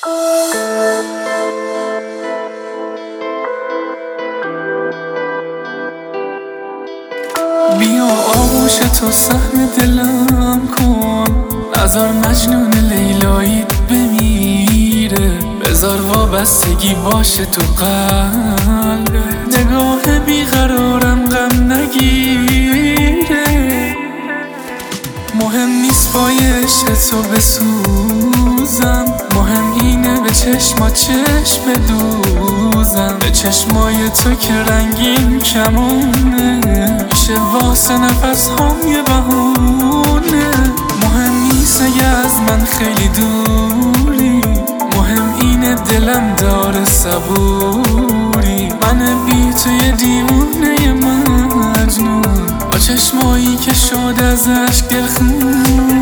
بیا آغوش تو سهم دلم کن، نذار مجنون لیلاییت بمیره، بذار وابستگی باشه تو قلب، نگاه بیقرارم غم نگیره. مهم نیست پایش تو بسوزم، مهم اینه به چشما چشم بدوزم، به چشمای تو که رنگین کمونه، میشه واسه نفس هم یه بهونه. مهم نیست اگه از من خیلی دوری، مهم اینه دلم داره صبوری، من بی تو یه دیوونه مجنون، با چشمایی که شد از عشق گلخون.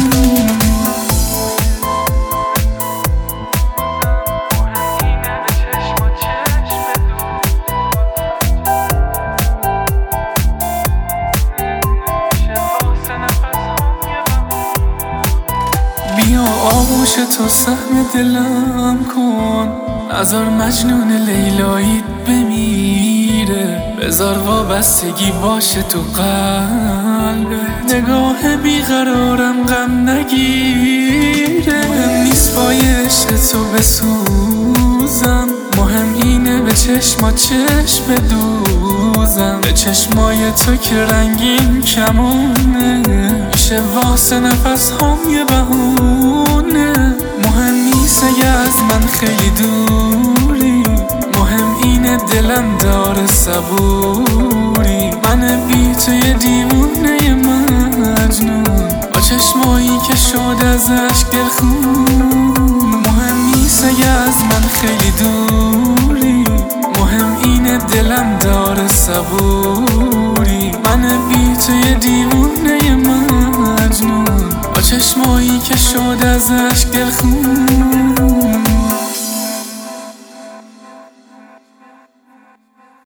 بیا آغوش تو سهم دلم کن، نذار مجنون لیلاییت بمیره، بذار وابستگی باشه تو قلب، نگاه بیقرارم غم نگیره. مهم نیست پایش تو بسوزم، مهم اینه به چشما چشم بدوزم، به چشمای تو که رنگین کمونه، میشه واسه نفس هم یه بهونه. مهم نیست اگه از من خیلی دوری، مهم اینه دلم داره صبوری، من بی تو یه دیوونه مجنون، با چشمایی که شد از عشق گلخون. مهم نیست اگه از من خیلی دوری، مهم اینه دلم داره صبوری، من بی تو یه دیوونه مجنون، با چشمایی که شد از عشق گلخون.